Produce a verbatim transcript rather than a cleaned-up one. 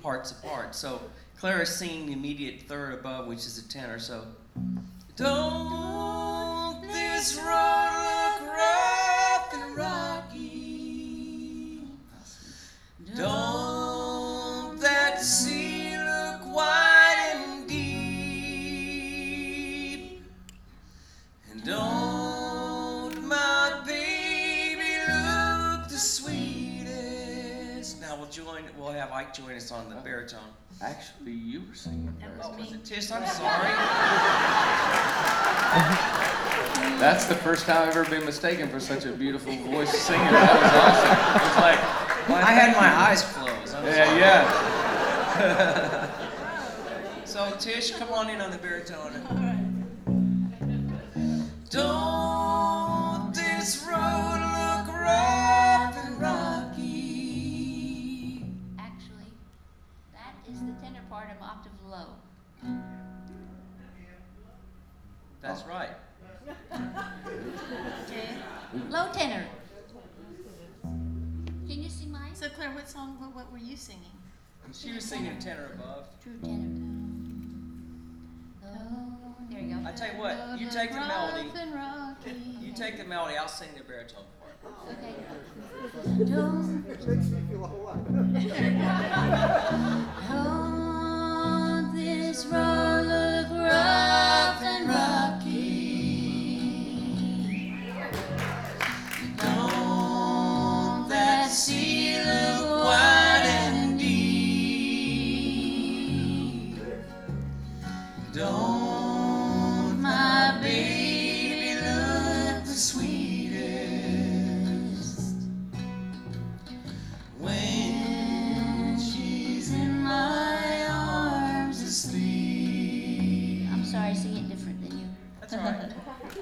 parts apart. So Clara's singing the immediate third above, which is a tenor. So, don't this road look rough and rocky? Don't that sea look wide and deep? And don't my baby look the sweetest? Now we'll join. We'll have Ike join us on the baritone. Actually, you were singing. That Oh, was was me. it Tish? I'm sorry. That's the first time I've ever been mistaken for such a beautiful voice singer. That was awesome. It was like, I had my eyes closed. I'm yeah, sorry. yeah. So Tish, come on in on the baritone. All right. Don't this road look rough and rocky? Actually, that is the tenor part of octave low. That's right. Okay. Low tenor. Can you see mine? So Claire, what song? What, what were you singing? She was singing tenor above. True tenor. Oh, there you go. I tell you what, you take the melody. Rough and rocky. You take the melody. I'll sing the baritone part. Okay. Don't, don't this road look rough and rocky? Don't that sea look wide and deep? Don't my baby look the sweetest when she's in my arms asleep? I'm sorry, I sing it different than you. That's all right.